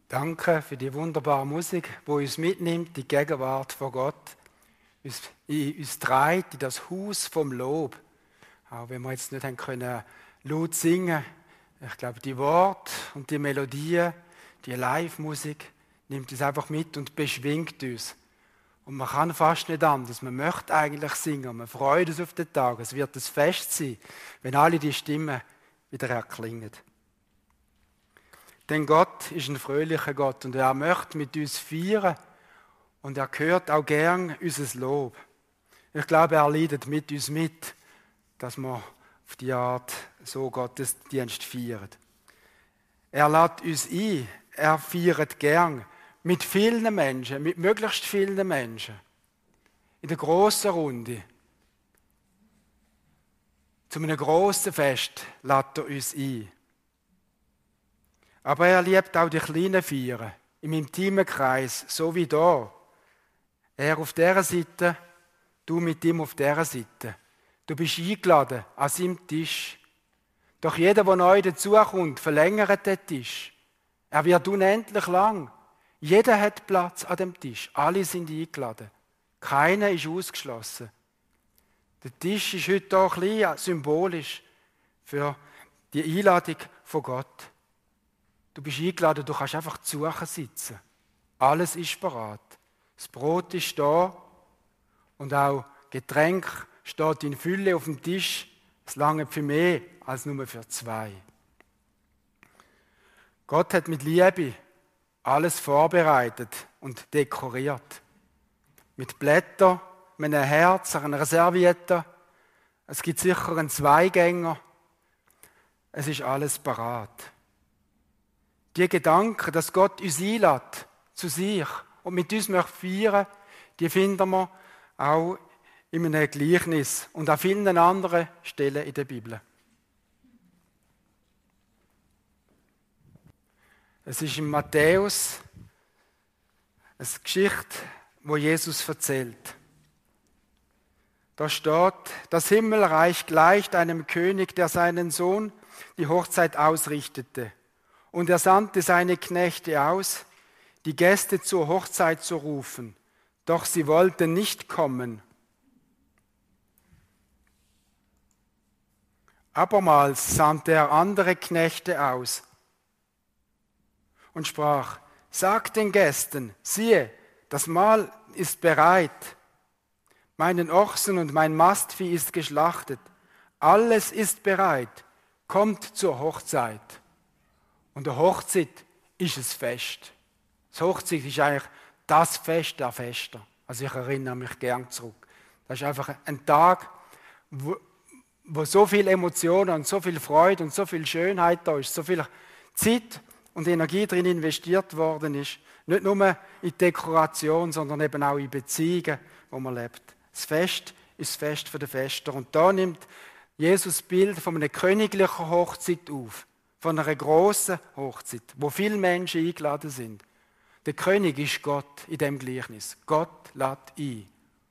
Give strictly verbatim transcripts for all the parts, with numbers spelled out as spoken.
Danke für die wunderbare Musik, die uns mitnimmt, die Gegenwart von Gott, uns, uns treibt in das Haus vom Lob. Auch wenn wir jetzt nicht haben können, laut singen, ich glaube, die Worte und die Melodien, die Live-Musik nimmt uns einfach mit und beschwingt uns. Und man kann fast nicht anders. Man möchte eigentlich singen, man freut sich auf den Tag. Es wird ein Fest sein, wenn alle die Stimmen wieder erklingen. Denn Gott ist ein fröhlicher Gott und er möchte mit uns feiern und er hört auch gern unser Lob. Ich glaube, er leidet mit uns mit, dass wir auf die Art so Gottesdienst feiern. Er lädt uns ein, er feiert gern mit vielen Menschen, mit möglichst vielen Menschen. In der grossen Runde. Zu einem grossen Fest lädt er uns ein. Aber er liebt auch die kleinen Feiern, im intimen Kreis, so wie da. Er auf dieser Seite, du mit ihm auf dieser Seite. Du bist eingeladen an seinem Tisch. Doch jeder, der neu dazukommt, verlängert den Tisch. Er wird unendlich lang. Jeder hat Platz an dem Tisch. Alle sind eingeladen. Keiner ist ausgeschlossen. Der Tisch ist heute auch ein bisschen symbolisch für die Einladung von Gott. Du bist eingeladen, du kannst einfach zu Suchen sitzen. Alles ist bereit. Das Brot ist da und auch Getränk steht in Fülle auf dem Tisch. Es langt für mehr als nur für zwei. Gott hat mit Liebe alles vorbereitet und dekoriert. Mit Blättern, mit einem Herz, einer Serviette. Es gibt sicher einen Zweigänger. Es ist alles bereit. Die Gedanken, dass Gott uns einlädt zu sich und mit uns möchte feiern, die finden wir auch in einem Gleichnis und an vielen anderen Stellen in der Bibel. Es ist in Matthäus eine Geschichte, wo Jesus erzählt. Da steht, das Himmelreich gleicht einem König, der seinen Sohn die Hochzeit ausrichtete. Und er sandte seine Knechte aus, die Gäste zur Hochzeit zu rufen. Doch sie wollten nicht kommen. Abermals sandte er andere Knechte aus und sprach, sagt den Gästen, siehe, das Mahl ist bereit. Meinen Ochsen und mein Mastvieh ist geschlachtet. Alles ist bereit. Kommt zur Hochzeit. Und der Hochzeit ist ein Fest. Das Hochzeit ist eigentlich das Fest der Fester. Also ich erinnere mich gern zurück. Das ist einfach ein Tag, wo, wo so viel Emotionen und so viel Freude und so viel Schönheit da ist, so viel Zeit und Energie drin investiert worden ist. Nicht nur in Dekoration, sondern eben auch in Beziehungen, wo man lebt. Das Fest ist das Fest für den Fester. Und da nimmt Jesus das Bild von einer königlichen Hochzeit auf. Von einer grossen Hochzeit, wo viele Menschen eingeladen sind. Der König ist Gott in dem Gleichnis. Gott lädt ein.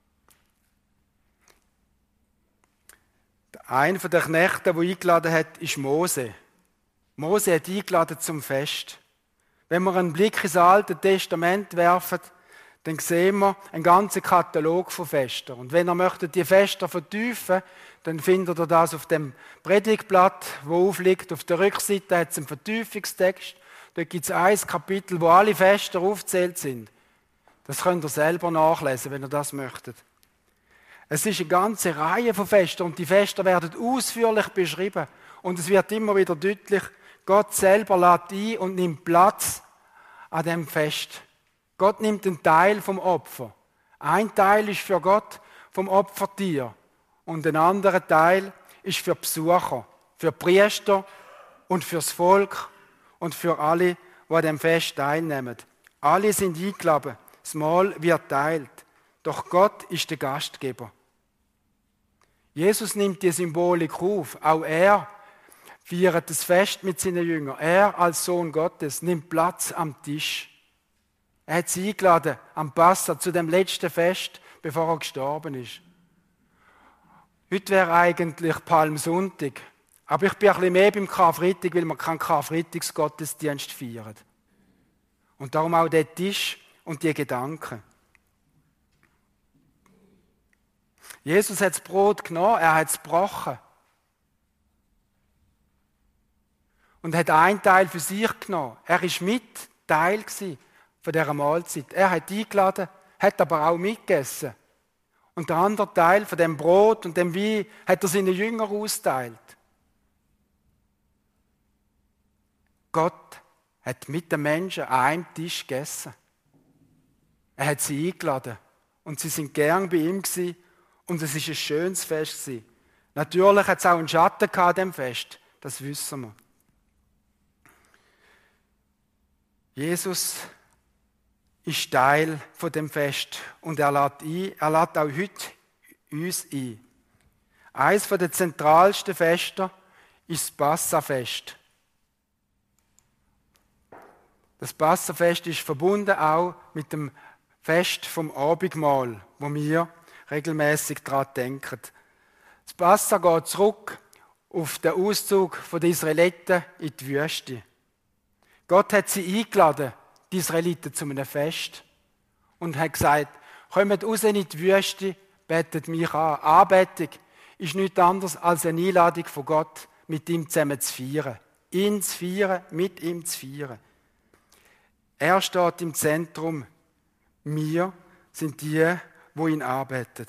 Einer der Knechte, der eingeladen hat, ist Mose. Mose hat eingeladen zum Fest. Wenn wir einen Blick ins Alte Testament werfen, dann sehen wir einen ganzen Katalog von Festen. Und wenn ihr möchtet die Feste vertiefen, dann findet ihr das auf dem Predigtblatt, wo aufliegt. Auf der Rückseite hat es einen Vertiefungstext. Dort gibt es ein Kapitel, wo alle Feste aufgezählt sind. Das könnt ihr selber nachlesen, wenn ihr das möchtet. Es ist eine ganze Reihe von Festen und die Feste werden ausführlich beschrieben. Und es wird immer wieder deutlich, Gott selber lädt ein und nimmt Platz an dem Fest. Gott nimmt einen Teil vom Opfer. Ein Teil ist für Gott vom Opfertier und ein anderer Teil ist für Besucher, für Priester und fürs Volk und für alle, die an dem Fest teilnehmen. Alle sind eingeladen, das Mahl wird teilt, doch Gott ist der Gastgeber. Jesus nimmt die Symbolik auf, auch er feiert das Fest mit seinen Jüngern. Er als Sohn Gottes nimmt Platz am Tisch. Er hat sie eingeladen am Passa zu dem letzten Fest, bevor er gestorben ist. Heute wäre eigentlich Palmsonntag. Aber ich bin ein bisschen mehr beim Karfreitag, weil wir keinen Karfreitagsgottesdienst feiern. Und darum auch der Tisch und die Gedanken. Jesus hat das Brot genommen, er hat es gebrochen. Und hat einen Teil für sich genommen. Er war mit Teil von dieser Mahlzeit. Er hat eingeladen, hat aber auch mitgegessen. Und der andere Teil von dem Brot und dem Wein hat er seinen Jüngern austeilt. Gott hat mit den Menschen an einem Tisch gegessen. Er hat sie eingeladen. Und sie sind gern bei ihm gewesen. Und es war ein schönes Fest gewesen. Natürlich hat es auch einen Schatten gehabt an diesem Fest. Das wissen wir. Jesus ist Teil von dem Fest und er lädt ein, er lädt auch heute uns ein. Eines der zentralsten Feste ist das Passafest. Das Passafest ist verbunden auch mit dem Fest vom Abendmahl, wo wir regelmäßig daran denken. Das Passa geht zurück auf den Auszug der Israeliten in die Wüste. Gott hat sie eingeladen, die Israeliten, zu einem Fest und hat gesagt, kommt raus in die Wüste, betet mich an. Anbetung ist nichts anderes als eine Einladung von Gott, mit ihm zusammen zu feiern. Ihn zu feiern, mit ihm zu feiern. Er steht im Zentrum. Wir sind die, die ihn anbeten.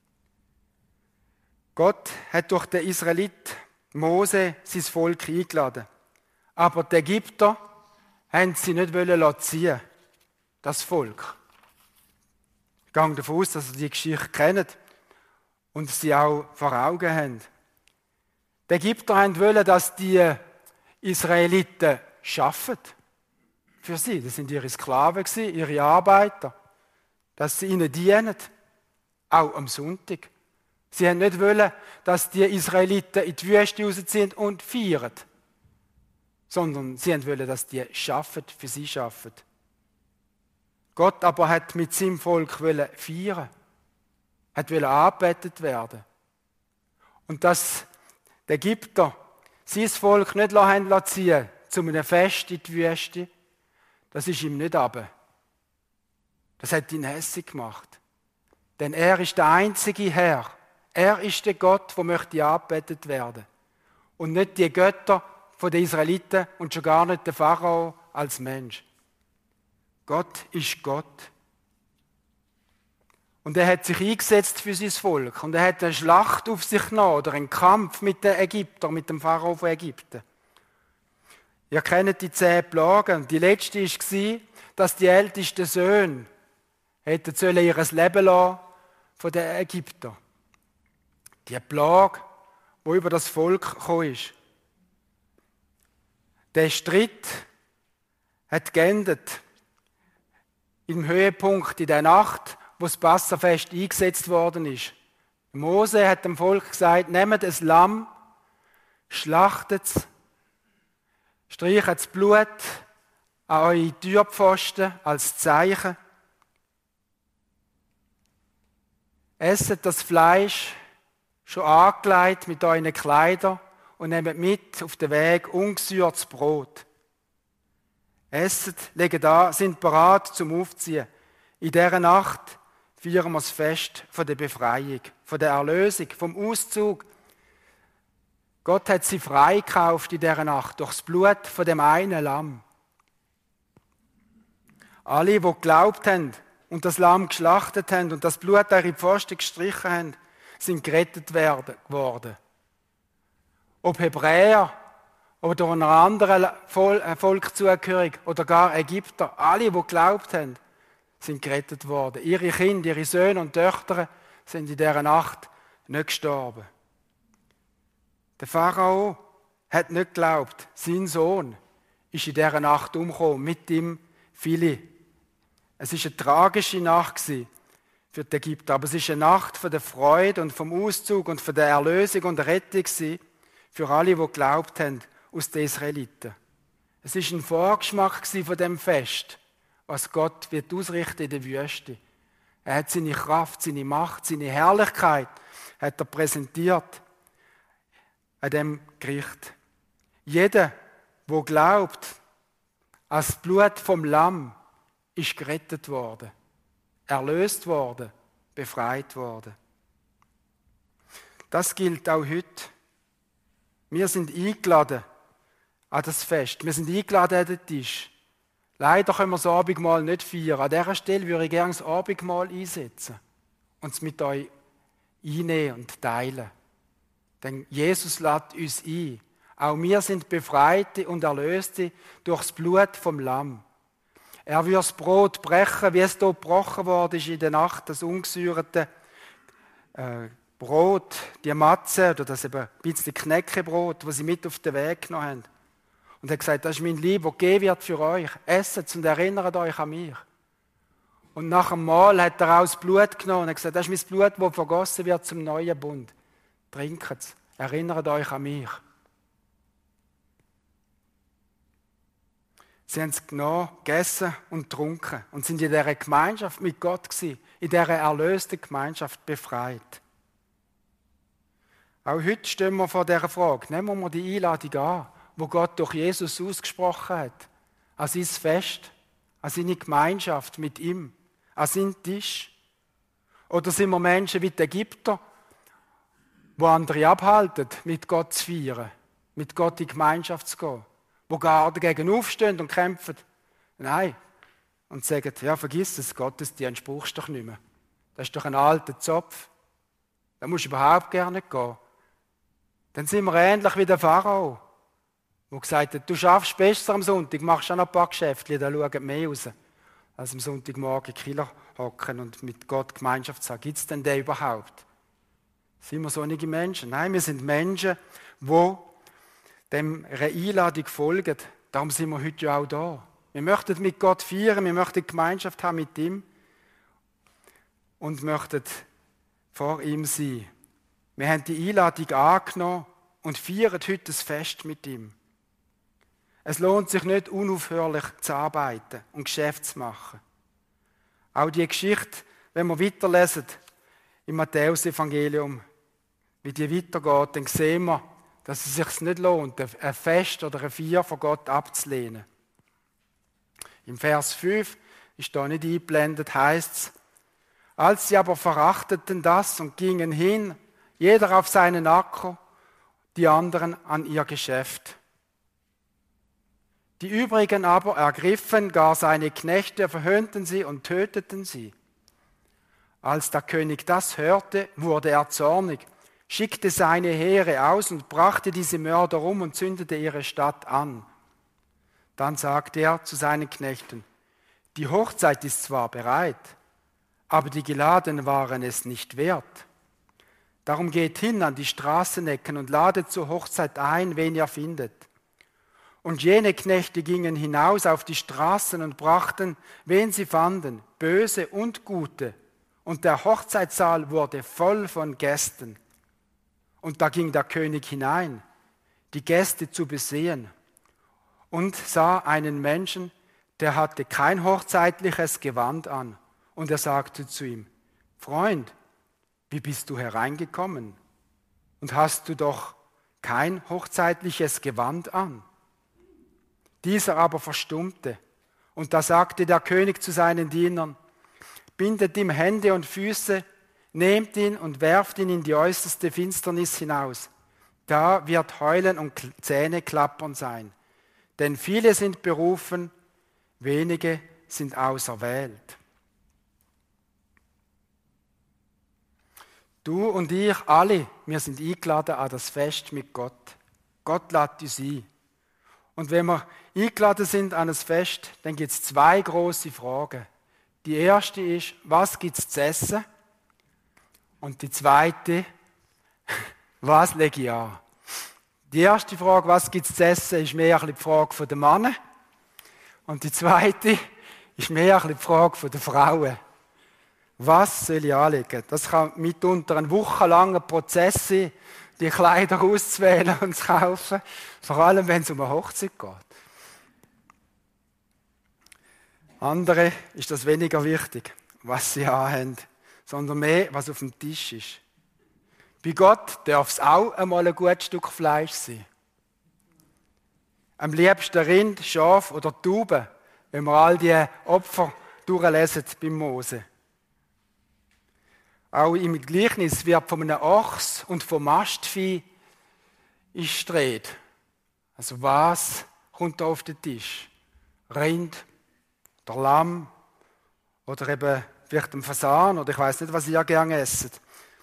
Gott hat durch den Israelit Mose sein Volk eingeladen. Aber die Ägypter haben sie nicht ziehen, das Volk. Ich gehe davon aus, dass sie die Geschichte kennen und sie auch vor Augen haben. Die Ägypter wollten, dass die Israeliten arbeiten. Für sie. Das sind ihre Sklaven, ihre Arbeiter. Dass sie ihnen dienen. Auch am Sonntag. Sie haben nicht wollen, dass die Israeliten in die Wüste rausziehen und feiern. Sondern sie wollten, dass die arbeiten, für sie arbeiten. Gott aber hat mit seinem Volk feiern. Hat angebetet werden. Und dass die Ägypter sein Volk nicht ziehen lassen, zu einem Fest in die Wüste, das ist ihm nicht runter. Das hat ihn hässig gemacht. Denn er ist der einzige Herr. Er ist der Gott, der möchte angebetet werden. Und nicht die Götter der Israeliten und schon gar nicht der Pharao als Mensch. Gott ist Gott. Und er hat sich eingesetzt für sein Volk. Und er hat eine Schlacht auf sich genommen, oder einen Kampf mit den Ägyptern, mit dem Pharao von Ägypten. Ihr kennt die zehn Plagen. Die letzte war, dass die ältesten Söhne hätten sollen ihr Leben lassen von den Ägyptern. Die Plage, die über das Volk gekommen ist. Der Streit hat geendet im Höhepunkt in der Nacht, wo das Passafest eingesetzt worden ist. Mose hat dem Volk gesagt, nehmt ein Lamm, schlachtet es, streicht das Blut an eure Türpfosten als Zeichen. Esset das Fleisch schon angelegt mit euren Kleidern und nehmt mit auf den Weg ungesührtes Brot. Esset, legt an, sind bereit zum Aufziehen. In dieser Nacht feiern wir das Fest von der Befreiung, von der Erlösung, vom Auszug. Gott hat sie freigekauft in dieser Nacht durch das Blut von dem einen Lamm. Alle, die geglaubt haben und das Lamm geschlachtet haben und das Blut an ihre Pfosten gestrichen haben, sind gerettet werden, geworden. Ob Hebräer oder einer anderen Volk zugehörig oder gar Ägypter, alle, die geglaubt haben, sind gerettet worden. Ihre Kinder, ihre Söhne und Töchter sind in dieser Nacht nicht gestorben. Der Pharao hat nicht geglaubt, sein Sohn ist in dieser Nacht umgekommen, mit ihm viele. Es war eine tragische Nacht für die Ägypter, aber es ist eine Nacht von der Freude und vom Auszug und von der Erlösung und der Rettung für alle, die geglaubt haben, aus den Israeliten. Es war ein Vorgeschmack von dem Fest, was Gott wird ausrichten in der Wüste. Er hat seine Kraft, seine Macht, seine Herrlichkeit hat er präsentiert an dem Gericht. Jeder, der glaubt Als Blut vom Lamm ist gerettet worden, erlöst worden, befreit worden. Das gilt auch heute. Wir sind eingeladen an das Fest. Wir sind eingeladen an den Tisch. Leider können wir das Abendmahl nicht feiern. An dieser Stelle würde ich gerne das Abendmahl einsetzen und es mit euch einnehmen und teilen. Denn Jesus lädt uns ein. Auch wir sind Befreite und Erlöste durch das Blut vom Lamm. Er wird das Brot brechen, wie es hier gebrochen worden ist in der Nacht, das ungesäuerte äh, Brot, die Matze oder das eben ein bisschen Knäckebrot, das sie mit auf den Weg genommen haben. Und er hat gesagt, das ist mein Leib, das gegeben wird für euch. Esset und erinnert euch an mich. Und nach dem Mahl hat er auch das Blut genommen und hat gesagt, das ist mein Blut, das vergossen wird zum neuen Bund. Trinkt es, erinnert euch an mich. Sie haben es genommen, gegessen und getrunken und sind in dieser Gemeinschaft mit Gott gewesen, in dieser erlösten Gemeinschaft befreit. Auch heute stehen wir vor dieser Frage. Nehmen wir die Einladung an, wo Gott durch Jesus ausgesprochen hat, an sein Fest, an seine Gemeinschaft mit ihm, an seinen Tisch. Oder sind wir Menschen wie die Ägypter, die andere abhalten, mit Gott zu feiern, mit Gott in die Gemeinschaft zu gehen, die gar dagegen aufstehen und kämpfen? Nein. Und sagen, ja, vergiss es, Gottesdienst brauchst du doch nicht mehr. Das ist doch ein alter Zopf. Da musst du überhaupt gar nicht gehen. Dann sind wir ähnlich wie der Pharao, der gesagt hat, du schaffst besser am Sonntag, machst auch noch ein paar Geschäfte, da schauen mehr raus, als am Sonntagmorgen in Killer hocken und mit Gott Gemeinschaft sagen. Gibt es denn den überhaupt? Sind wir solche Menschen? Nein, wir sind Menschen, die dem einer Einladung folgen. Darum sind wir heute ja auch da. Wir möchten mit Gott feiern, wir möchten Gemeinschaft haben mit ihm und möchten vor ihm sein. Wir haben die Einladung angenommen und feiern heute das Fest mit ihm. Es lohnt sich nicht, unaufhörlich zu arbeiten und Geschäfte zu machen. Auch die Geschichte, wenn wir weiterlesen im Matthäus-Evangelium, wie die weitergeht, dann sehen wir, dass es sich nicht lohnt, ein Fest oder eine Feier von Gott abzulehnen. Im Vers fünf ist da nicht eingeblendet, heißt es, als sie aber verachteten das und gingen hin, jeder auf seinen Acker, die anderen an ihr Geschäft. Die übrigen aber ergriffen gar seine Knechte, verhöhnten sie und töteten sie. Als der König das hörte, wurde er zornig, schickte seine Heere aus und brachte diese Mörder um und zündete ihre Stadt an. Dann sagte er zu seinen Knechten, die Hochzeit ist zwar bereit, aber die Geladenen waren es nicht wert. Darum geht hin an die Straßenecken und ladet zur Hochzeit ein, wen ihr findet. Und jene Knechte gingen hinaus auf die Straßen und brachten, wen sie fanden, Böse und Gute. Und der Hochzeitssaal wurde voll von Gästen. Und da ging der König hinein, die Gäste zu besehen, und sah einen Menschen, der hatte kein hochzeitliches Gewand an. Und er sagte zu ihm, Freund, wie bist du hereingekommen? Und hast du doch kein hochzeitliches Gewand an? Dieser aber verstummte. Und da sagte der König zu seinen Dienern, bindet ihm Hände und Füße, nehmt ihn und werft ihn in die äußerste Finsternis hinaus. Da wird Heulen und Zähneklappern sein. Denn viele sind berufen, wenige sind auserwählt. Du und ich alle, wir sind eingeladen an das Fest mit Gott. Gott lädt uns ein. Und wenn wir eingeladen sind an das Fest, dann gibt es zwei große Fragen. Die erste ist, was gibt es zu essen? Und die zweite, was lege ich an? Die erste Frage, was gibt es zu essen, ist mehr die Frage der Männer. Und die zweite ist mehr die Frage der Frauen. Was soll ich anlegen? Das kann mitunter ein wochenlanger Prozess sein, die Kleider auszuwählen und zu kaufen. Vor allem, wenn es um eine Hochzeit geht. Andere ist das weniger wichtig, was sie anhaben, sondern mehr, was auf dem Tisch ist. Bei Gott darf es auch einmal ein gutes Stück Fleisch sein. Am liebsten Rind, Schaf oder Taube, wenn wir all die Opfer durchlesen beim Mose. Auch im Gleichnis wird von einem Ochs und vom Mastvieh ist die Rede. Also was kommt da auf den Tisch? Rind, der Lamm oder eben vielleicht ein Fasan oder ich weiß nicht, was ihr gerne esst.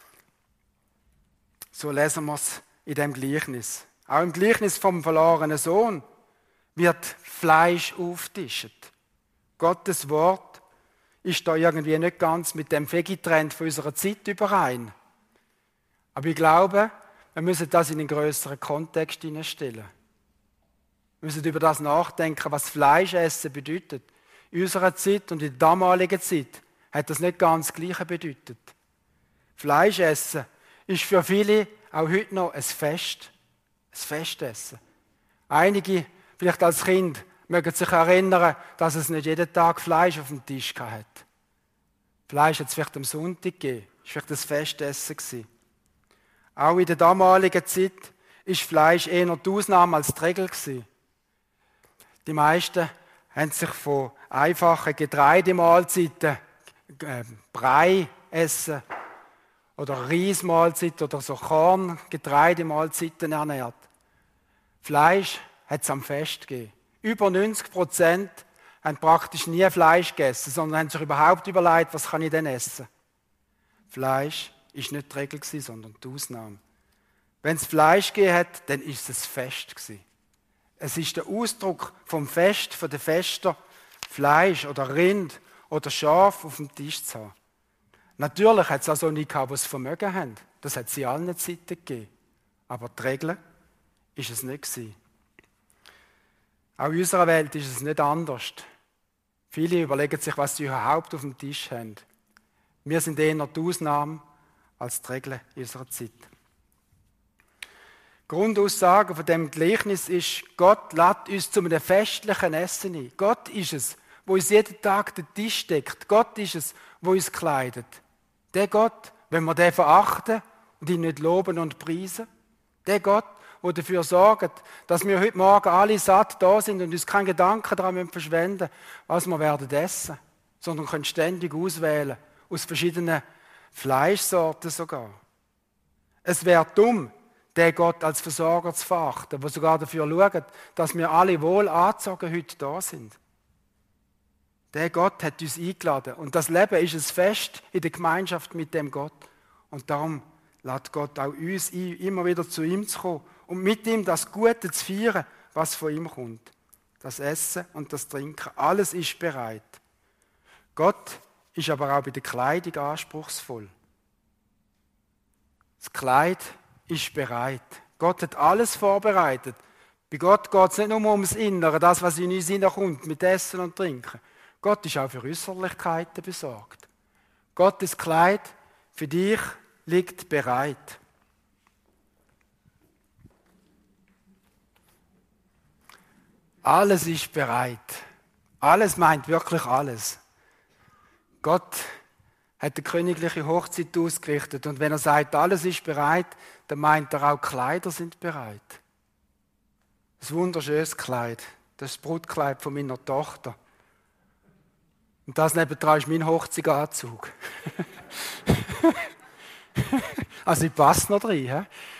So lesen wir es in dem Gleichnis. Auch im Gleichnis vom verlorenen Sohn wird Fleisch aufgetischt. Gottes Wort ist da irgendwie nicht ganz mit dem Veggie-Trend von unserer Zeit überein. Aber ich glaube, wir müssen das in einen grösseren Kontext hineinstellen. Wir müssen über das nachdenken, was Fleischessen bedeutet. In unserer Zeit und in der damaligen Zeit hat das nicht ganz das Gleiche bedeutet. Fleischessen ist für viele auch heute noch ein Fest. Ein Festessen. Einige, vielleicht als Kind, mögen sich erinnern, dass es nicht jeden Tag Fleisch auf dem Tisch hatte. Fleisch hat es vielleicht am Sonntag gegeben. Es war vielleicht ein Festessen. Auch in der damaligen Zeit war Fleisch eher die Ausnahme als die Regel. Die meisten haben sich von einfachen Getreidemahlzeiten, äh, Brei essen oder Reismahlzeiten oder so Korn-Getreidemahlzeiten ernährt. Fleisch hat es am Fest gegeben. Über neunzig Prozent haben praktisch nie Fleisch gegessen, sondern haben sich überhaupt überlegt, was kann ich denn essen. Fleisch war nicht die Regel, sondern die Ausnahme. Wenn es Fleisch gegeben hat, dann war es ein Fest. Es ist der Ausdruck vom Fest, von den Festen, Fleisch oder Rind oder Schaf auf dem Tisch zu haben. Natürlich hat es auch so nicht gehabt, die das Vermögen haben. Das hat es in allen Zeiten gegeben. Aber die Regel war es nicht gewesen. Auch in unserer Welt ist es nicht anders. Viele überlegen sich, was sie überhaupt auf dem Tisch haben. Wir sind eher die Ausnahme als die Regel in unserer Zeit. Die Grundaussage von dem Gleichnis ist, Gott lädt uns zu einem festlichen Essen ein. Gott ist es, wo uns jeden Tag den Tisch deckt. Gott ist es, wo uns kleidet. Der Gott, wenn wir den verachten und ihn nicht loben und preisen. Der Gott, der dafür sorgt, dass wir heute Morgen alle satt da sind und uns keinen Gedanken daran verschwenden müssen, was wir werden essen, sondern können ständig auswählen, aus verschiedenen Fleischsorten sogar. Es wäre dumm, den Gott als Versorger zu verachten, der sogar dafür schaut, dass wir alle wohl angezogen heute da sind. Der Gott hat uns eingeladen und das Leben ist ein Fest in der Gemeinschaft mit dem Gott. Und darum lädt Gott auch uns ein, immer wieder zu ihm zu kommen und mit ihm das Gute zu feiern, was von ihm kommt. Das Essen und das Trinken, alles ist bereit. Gott ist aber auch bei der Kleidung anspruchsvoll. Das Kleid ist bereit. Gott hat alles vorbereitet. Bei Gott geht es nicht nur ums Innere, das, was in uns hineinkommt, mit Essen und Trinken. Gott ist auch für Äußerlichkeiten besorgt. Gottes Kleid für dich liegt bereit. Alles ist bereit. Alles meint wirklich alles. Gott hat eine königliche Hochzeit ausgerichtet und wenn er sagt, alles ist bereit, dann meint er auch, Kleider sind bereit. Ein wunderschönes Kleid. Das ist das Brutkleid von meiner Tochter. Und das nebendran ist mein Hochzeitsanzug. Also ich passe noch rein.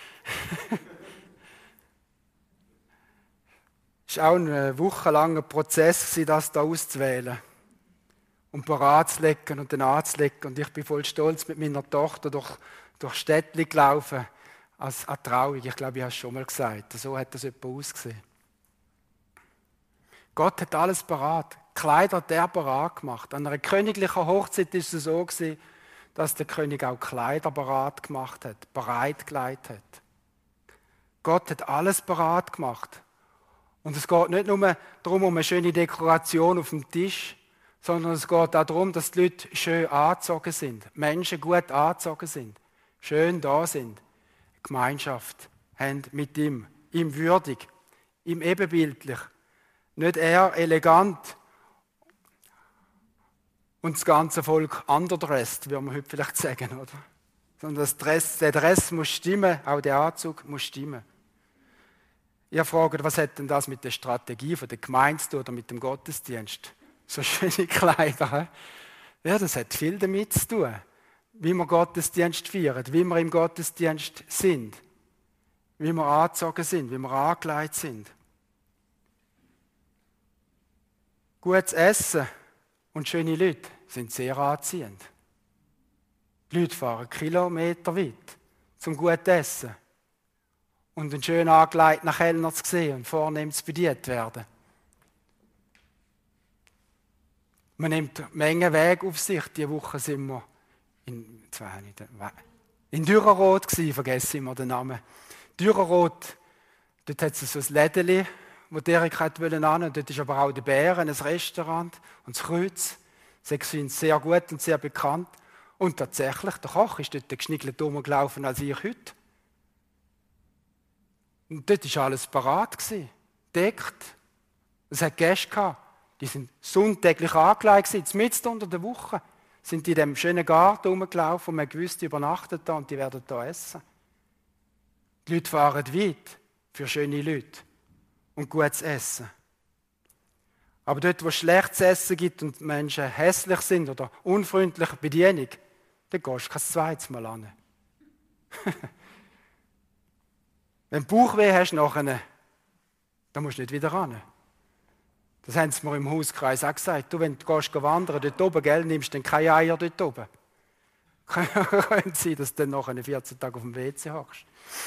Es war auch ein wochenlanger Prozess, das hier auszuwählen. Und parat zu legen und dann anzulegen. Und ich bin voll stolz mit meiner Tochter durch, durch Städtchen gelaufen, als eine Trauung. Ich glaube, ich habe es schon mal gesagt. So hat das etwa ausgesehen. Gott hat alles parat. Kleider hat er parat gemacht. An einer königlichen Hochzeit ist es so gewesen, dass der König auch Kleider parat gemacht hat, bereit gelegt hat. Gott hat alles parat gemacht. Und es geht nicht nur darum, um eine schöne Dekoration auf dem Tisch, sondern es geht auch darum, dass die Leute schön angezogen sind, Menschen gut angezogen sind, schön da sind, Gemeinschaft haben mit ihm, ihm würdig, ihm ebenbildlich. Nicht er elegant und das ganze Volk underdressed, würde man heute vielleicht sagen, oder? Sondern das Dress, der Dress muss stimmen, auch der Anzug muss stimmen. Ihr fragt, was hat denn das mit der Strategie von der Gemeinde zu tun oder mit dem Gottesdienst? So schöne Kleider. He? Ja, das hat viel damit zu tun, wie wir Gottesdienst feiern, wie wir im Gottesdienst sind, wie wir angezogen sind, wie wir angelegt sind. Gutes Essen und schöne Leute sind sehr anziehend. Die Leute fahren Kilometer weit zum guten Essen und einen schön angelegten Kellner zu sehen und vornehm zu bedient werden. Man nimmt Mengen Wege auf sich. Diese Woche sind wir in, in Dürerroth gewesen, vergesse immer den Namen. Dürerroth, dort hat es so ein Lädeli, wo Derek wollte hin. Dort ist aber auch der Bären, ein Restaurant und das Kreuz. Sie sind sehr gut und sehr bekannt. Und tatsächlich, der Koch ist dort geschniggelt rumgelaufen als ich heute. Und dort war alles parat, deckt. Es hat Gäste gehabt. Die sind sonntäglich angelegt, mitten unter der Woche. Sind die in diesem schönen Garten rumgelaufen und man gewusst, die übernachten da und die werden da essen. Die Leute fahren weit für schöne Leute und gutes Essen. Aber dort, wo es schlechtes Essen gibt und Menschen hässlich sind oder unfreundliche Bedienung, dann gehst du kein zweites Mal an. Wenn du Bauchweh hast, nachher, dann musst du nicht wieder ran. Das haben sie mir im Hauskreis auch gesagt. Du, wenn du gehst wandern, dort oben, gell, nimmst du dann keine Eier dort oben. Könnte sein, dass du dann nachher vierzehn Tage auf dem W C hockst.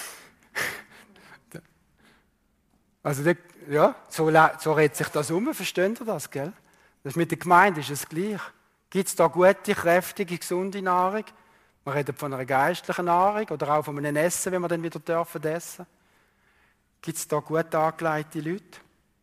Also, ja, so, so redet sich das um, versteht ihr das, gell? Das mit der Gemeinde ist es gleich. Gibt es da gute, kräftige, gesunde Nahrung? Wir reden von einer geistlichen Nahrung oder auch von einem Essen, wenn wir dann wieder dürfen essen. Gibt es da gut angelegte Leute?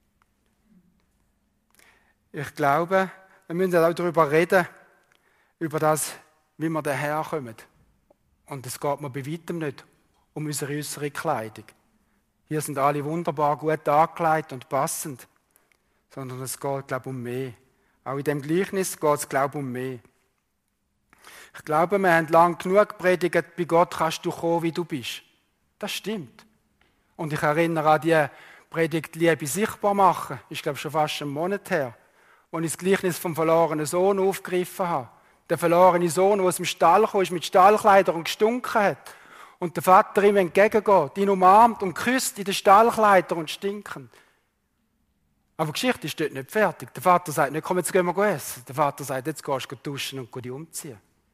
Ich glaube, wir müssen auch darüber reden, über das, wie wir daherkommen. Und es geht mir bei weitem nicht um unsere äußere Kleidung. Hier sind alle wunderbar gut angelegt und passend. Sondern es geht, glaube ich, um mehr. Auch in dem Gleichnis geht es, glaube ich, um mehr. Ich glaube, wir haben lange genug gepredigt, bei Gott kannst du kommen, wie du bist. Das stimmt. Und ich erinnere an die Predigt Liebe sichtbar machen. Ich glaube, schon fast einen Monat her. Als ich das Gleichnis vom verlorenen Sohn aufgegriffen habe. Der verlorene Sohn, der aus dem Stall kam, ist mit Stallkleidern und gestunken hat. Und der Vater ihm entgegengeht, ihn umarmt und küsst in den Stallkleidern und stinken. Aber die Geschichte ist dort nicht fertig. Der Vater sagt nicht, komm, jetzt gehen wir essen. Der Vater sagt, jetzt gehst du duschen und dich umziehen.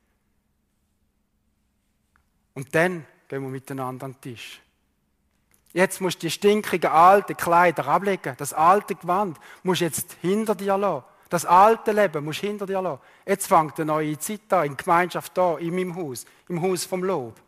Und dann gehen wir miteinander an den Tisch. Jetzt musst du die stinkigen alten Kleider ablegen. Das alte Gewand musst du jetzt hinter dir lassen. Das alte Leben musst du hinter dir lassen. Jetzt fängt eine neue Zeit an, in der Gemeinschaft hier, in meinem Haus, im Haus vom Lob.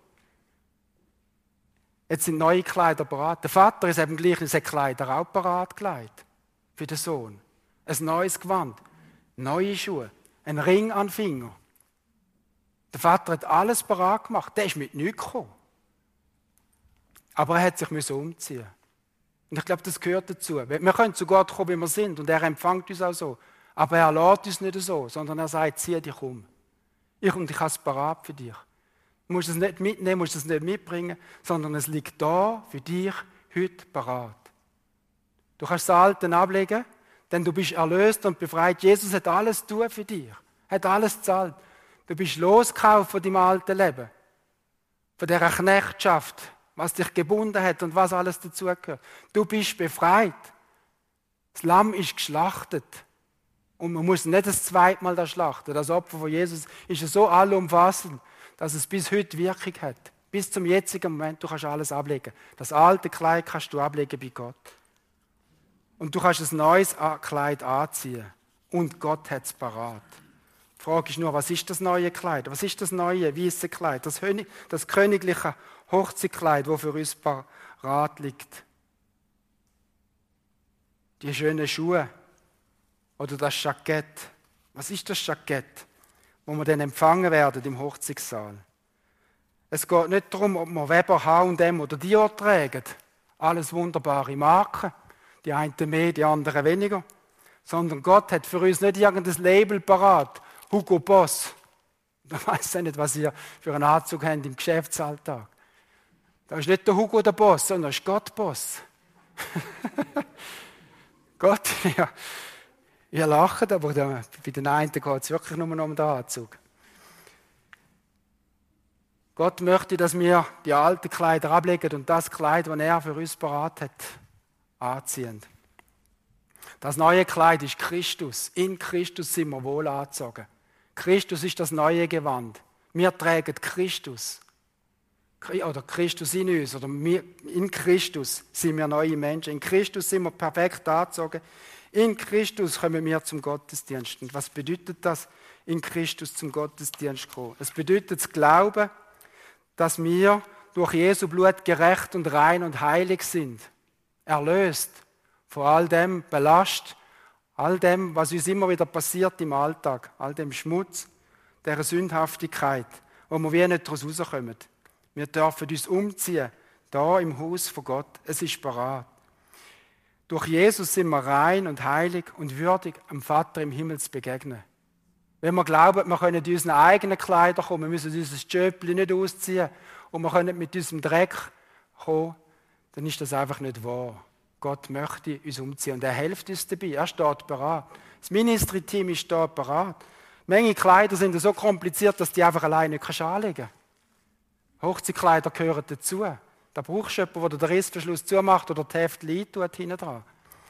Jetzt sind neue Kleider parat. Der Vater ist eben gleich, er hat Kleider auch parat gelegt. Für den Sohn. Ein neues Gewand, neue Schuhe, ein Ring an den Finger. Der Vater hat alles parat gemacht. Der ist mit nichts gekommen. Aber er hat sich umziehen. Und ich glaube, das gehört dazu. Wir können zu Gott kommen, wie wir sind. Und er empfängt uns auch so. Aber er lässt uns nicht so, sondern er sagt, zieh dich um. Ich und ich habe es parat für dich. Du musst es nicht mitnehmen, musst es nicht mitbringen, sondern es liegt da für dich heute parat. Du kannst das Alte ablegen, denn du bist erlöst und befreit. Jesus hat alles tun für dich. Hat alles gezahlt. Du bist losgekauft von deinem alten Leben. Von dieser Knechtschaft, was dich gebunden hat und was alles dazugehört. Du bist befreit. Das Lamm ist geschlachtet. Und man muss nicht das zweite Mal das schlachten. Das Opfer von Jesus ist so allumfassend, dass es bis heute Wirkung hat. Bis zum jetzigen Moment, du kannst alles ablegen. Das alte Kleid kannst du ablegen bei Gott. Und du kannst ein neues Kleid anziehen. Und Gott hat es parat. Die Frage ist nur, was ist das neue Kleid? Was ist das neue weiße Kleid? Das, das königliche Hochzeitskleid, das für uns parat liegt. Die schönen Schuhe oder das Jackett. Was ist das Jackett, wo wir dann empfangen werden im Hochzeitssaal? Es geht nicht darum, ob wir Weber, H und M oder Dior tragen. Alles wunderbare Marken. Die einen mehr, die anderen weniger. Sondern Gott hat für uns nicht irgendein Label parat. Hugo Boss. Ich weiss ja nicht, was ihr für einen Anzug habt im Geschäftsalltag. Da ist nicht der Hugo der Boss, sondern ist Gott Boss. Gott, ja, ihr lacht, aber da, bei den einen geht es wirklich nur noch um den Anzug. Gott möchte, dass wir die alten Kleider ablegen und das Kleid, das er für uns parat hat, anziehen. Das neue Kleid ist Christus. In Christus sind wir wohl angezogen. Christus ist das neue Gewand. Wir tragen Christus. Oder Christus in uns. Oder wir, in Christus sind wir neue Menschen. In Christus sind wir perfekt angezogen. In Christus kommen wir zum Gottesdienst. Und was bedeutet das, in Christus zum Gottesdienst kommen? Es bedeutet zu glauben, dass wir durch Jesu Blut gerecht und rein und heilig sind. Erlöst von all dem Belast, all dem, was uns immer wieder passiert im Alltag, all dem Schmutz, dieser Sündhaftigkeit, wo wir wie nicht daraus rauskommen. Wir dürfen uns umziehen, da im Haus von Gott. Es ist parat. Durch Jesus sind wir rein und heilig und würdig, dem Vater im Himmel zu begegnen. Wenn wir glauben, wir können in unseren eigenen Kleidern kommen, wir müssen unser Schöppli nicht ausziehen und wir können mit unserem Dreck kommen, dann ist das einfach nicht wahr. Gott möchte uns umziehen und er hilft uns dabei. Er steht bereit. Das Ministry-Team ist da bereit. Manche Kleider sind so kompliziert, dass die einfach alleine nicht anlegen kannst. Hochzeitskleider gehören dazu. Da brauchst du jemanden, der den Rissverschluss zumacht oder die Heftchen eintut hinten dran.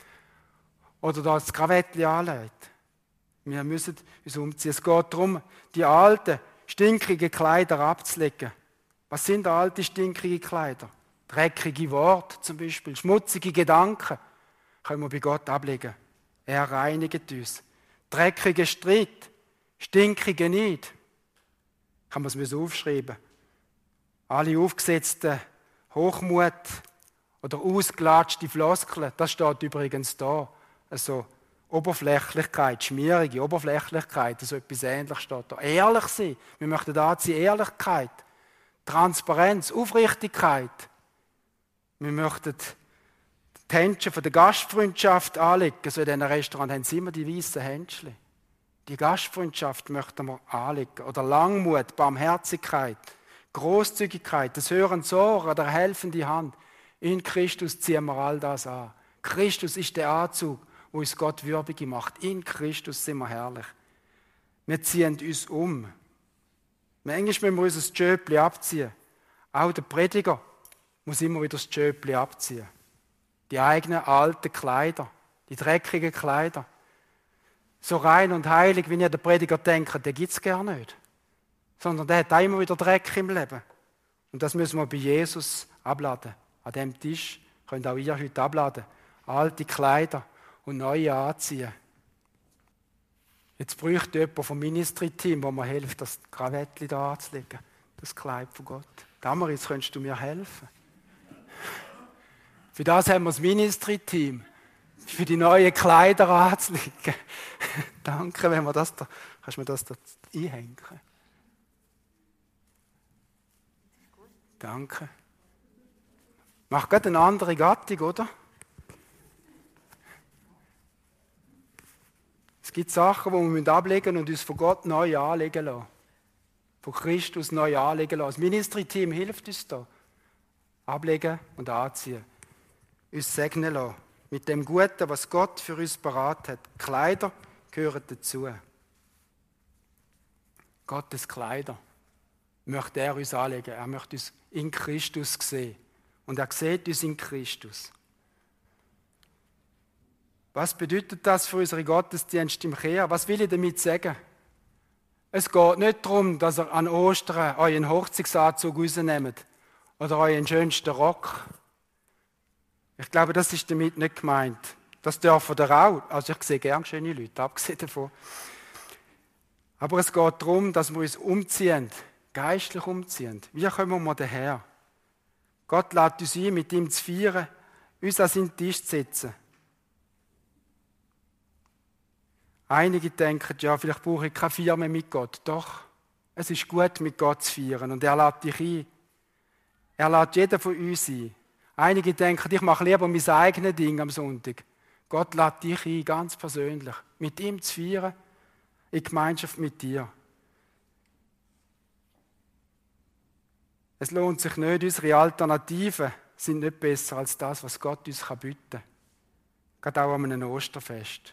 Oder das Krawattchen anlegt. Wir müssen uns umziehen. Es geht darum, die alten, stinkigen Kleider abzulegen. Was sind alte, stinkige Kleider? Dreckige Worte zum Beispiel, schmutzige Gedanken können wir bei Gott ablegen. Er reinigt uns. Dreckige Streit, stinkige Neid. Kann man es aufschreiben. Alle aufgesetzten Hochmut oder ausgelatschte Floskeln, das steht übrigens da. Also Oberflächlichkeit, schmierige Oberflächlichkeit, so etwas Ähnliches steht da. Ehrlich sein. Wir möchten da anziehen, Ehrlichkeit, Transparenz, Aufrichtigkeit. Wir möchten die Händchen von der Gastfreundschaft anlegen. So in diesen Restaurants haben sie immer die weißen Händchen. Die Gastfreundschaft möchten wir anlegen. Oder Langmut, Barmherzigkeit, Großzügigkeit, das Hören zu Ohren, der helfende Hand. In Christus ziehen wir all das an. Christus ist der Anzug, wo uns Gott würdig macht. In Christus sind wir herrlich. Wir ziehen uns um. Manchmal müssen wir unser Schöppli abziehen. Auch der Prediger muss immer wieder das Schöppli abziehen. Die eigenen alten Kleider, die dreckigen Kleider. So rein und heilig, wie ihr der Prediger denkt, den gibt es gar nicht. Sondern der hat auch immer wieder Dreck im Leben. Und das müssen wir bei Jesus abladen. An diesem Tisch könnt auch ihr heute abladen. Alte Kleider und neue anziehen. Jetzt bräuchte jemand vom Ministry-Team, wo mir hilft, das Krawattchen da anzulegen. Das Kleid von Gott. Damaris, könntest du mir helfen? Für das haben wir das Ministry-Team. Für die neuen Kleider anzulegen. Danke, wenn wir das da, kannst du mir das da einhängen? Danke. Mach gerade eine andere Gattung, oder? Es gibt Sachen, die wir ablegen und uns von Gott neu anlegen lassen. Von Christus neu anlegen lassen. Das Ministry-Team hilft uns da. Ablegen und anziehen. Uns segnen lassen. Mit dem Guten, was Gott für uns parat hat. Die Kleider gehören dazu. Gottes Kleider möchte er uns anlegen. Er möchte uns in Christus sehen. Und er sieht uns in Christus. Was bedeutet das für unsere Gottesdienste im Kehr? Was will ich damit sagen? Es geht nicht darum, dass ihr an Ostern euren Hochzeitsanzug rausnehmt oder euren schönsten Rock. Ich glaube, das ist damit nicht gemeint. Das dürfen ihr auch. Also ich sehe gerne schöne Leute, abgesehen davon. Aber es geht darum, dass wir uns umziehen, geistlich umziehen. Wie kommen wir daher? Gott lädt uns ein, mit ihm zu feiern, uns an seinen Tisch zu setzen. Einige denken, ja, vielleicht brauche ich keine Feier mehr mit Gott. Doch, es ist gut, mit Gott zu feiern. Und er lädt dich ein. Er lädt jeden von uns ein. Einige denken, ich mache lieber mein eigenes Ding am Sonntag. Gott lädt dich ein, ganz persönlich, mit ihm zu feiern, in Gemeinschaft mit dir. Es lohnt sich nicht, unsere Alternativen sind nicht besser als das, was Gott uns bieten kann. Gerade auch an einem Osterfest.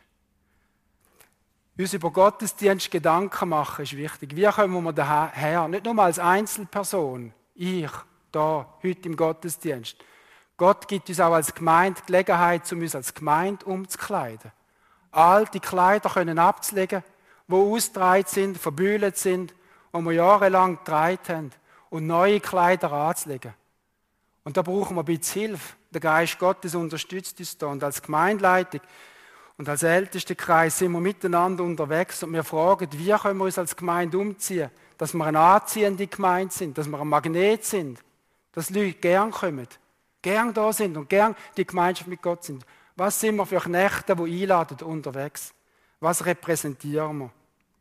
Uns über Gottesdienst Gedanken machen ist wichtig. Wie kommen wir daher? Nicht nur als Einzelperson, ich, da, heute im Gottesdienst. Gott gibt uns auch als Gemeinde die Gelegenheit, um uns als Gemeinde umzukleiden. Alte Kleider können abzulegen, die ausgetragen sind, verbühlt sind, die wir jahrelang getragen haben, und neue Kleider anzulegen. Und da brauchen wir ein bisschen Hilfe. Der Geist Gottes unterstützt uns da. Und als Gemeindeleitung und als Ältestenkreis sind wir miteinander unterwegs und wir fragen, wie können wir uns als Gemeinde umziehen, dass wir eine anziehende Gemeinde sind, dass wir ein Magnet sind, dass Leute gern kommen, gern da sind und gern die Gemeinschaft mit Gott sind. Was sind wir für Knechte, die einladen unterwegs? Was repräsentieren wir?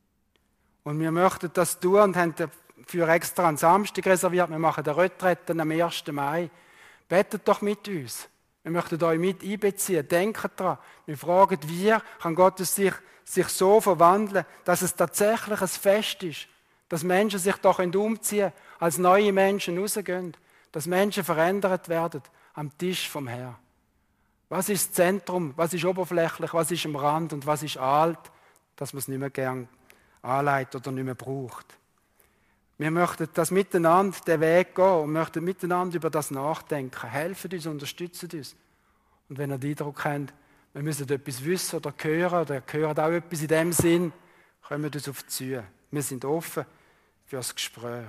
Und wir möchten das tun und haben für extra einen Samstag reserviert. Wir machen den Retrette am ersten Mai. Betet doch mit uns. Wir möchten euch mit einbeziehen. Denkt daran. Wir fragen, wie kann Gott sich, sich so verwandeln, dass es tatsächlich ein Fest ist. Dass Menschen sich doch umziehen können, als neue Menschen rausgehen. Dass Menschen verändert werden am Tisch vom Herrn. Was ist das Zentrum? Was ist oberflächlich? Was ist am Rand? Und was ist alt? Dass man es nicht mehr gern anleitet oder nicht mehr braucht. Wir möchten das miteinander den Weg gehen und möchten miteinander über das nachdenken. Helfen uns, unterstützen uns. Und wenn ihr den Eindruck habt, wir müssen etwas wissen oder hören oder hören auch etwas in dem Sinn, kommen wir uns auf die Züge. Wir sind offen für das Gespräch.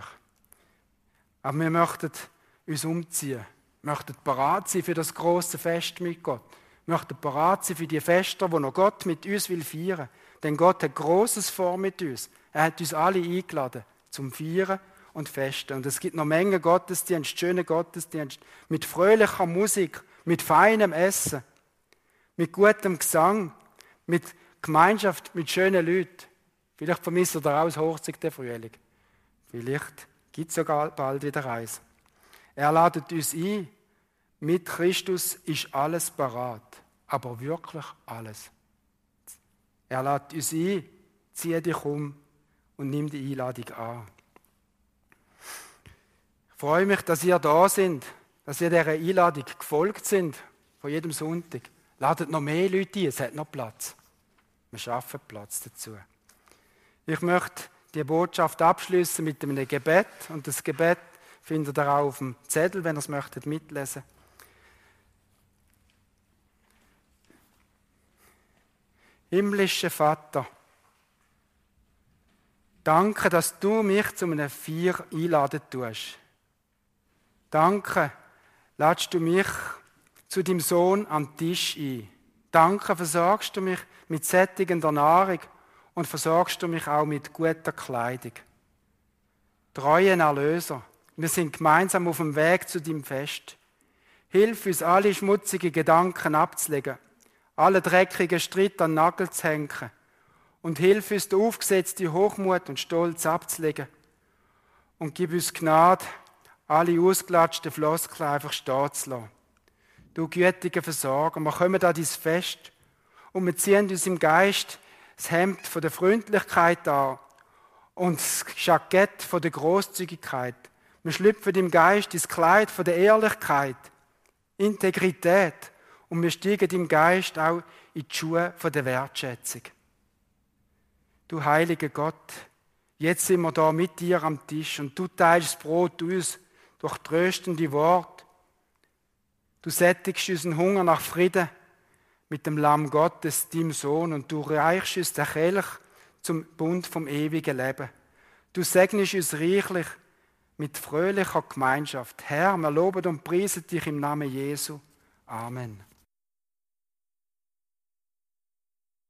Aber wir möchten uns umziehen. Wir möchten bereit sein für das grosse Fest mit Gott. Wir möchten bereit sein für die Feste, die noch Gott mit uns will feiern. Denn Gott hat Grosses vor mit uns. Er hat uns alle eingeladen zum Feiern und Festen. Und es gibt noch Menge Gottesdienst, schöne Gottesdienst, mit fröhlicher Musik, mit feinem Essen, mit gutem Gesang, mit Gemeinschaft, mit schönen Leuten. Vielleicht vermisst ihr auch das Hochzeit der Frühling. Vielleicht gibt es sogar bald wieder eins. Er ladet uns ein. Mit Christus ist alles parat, aber wirklich alles. Er lädt uns ein, zieh dich um und nimm die Einladung an. Ich freue mich, dass ihr da seid, dass ihr dieser Einladung gefolgt sind, von jedem Sonntag. Ladet noch mehr Leute ein, es hat noch Platz. Wir schaffen Platz dazu. Ich möchte die Botschaft abschließen mit einem Gebet. Und das Gebet findet ihr auch auf dem Zettel, wenn ihr es möchtet mitlesen. Himmlischer Vater, danke, dass du mich zu einem Feier einladen tust. Danke, ladest du mich zu deinem Sohn am Tisch ein. Danke, versorgst du mich mit sättigender Nahrung und versorgst du mich auch mit guter Kleidung. Treuen Erlöser, wir sind gemeinsam auf dem Weg zu deinem Fest. Hilf uns, alle schmutzigen Gedanken abzulegen, alle dreckigen Streit an den Nagel zu hängen und hilf uns, die aufgesetzte Hochmut und Stolz abzulegen und gib uns Gnade, alle ausgelatschten Floskeln einfach stehen zu lassen. Du gütiger Versorger, wir kommen an dein Fest und wir ziehen uns im Geist das Hemd von der Freundlichkeit an und das Jackett von der Großzügigkeit. Wir schlüpfen im Geist ins Kleid von der Ehrlichkeit, Integrität und wir steigen im Geist auch in die Schuhe von der Wertschätzung. Du heiliger Gott, jetzt sind wir da mit dir am Tisch und du teilst das Brot uns durch tröstende Worte. Du sättigst unseren Hunger nach Frieden mit dem Lamm Gottes, deinem Sohn, und du reichst uns den Kelch zum Bund vom ewigen Leben. Du segnest uns reichlich mit fröhlicher Gemeinschaft. Herr, wir loben und preisen dich im Namen Jesu. Amen.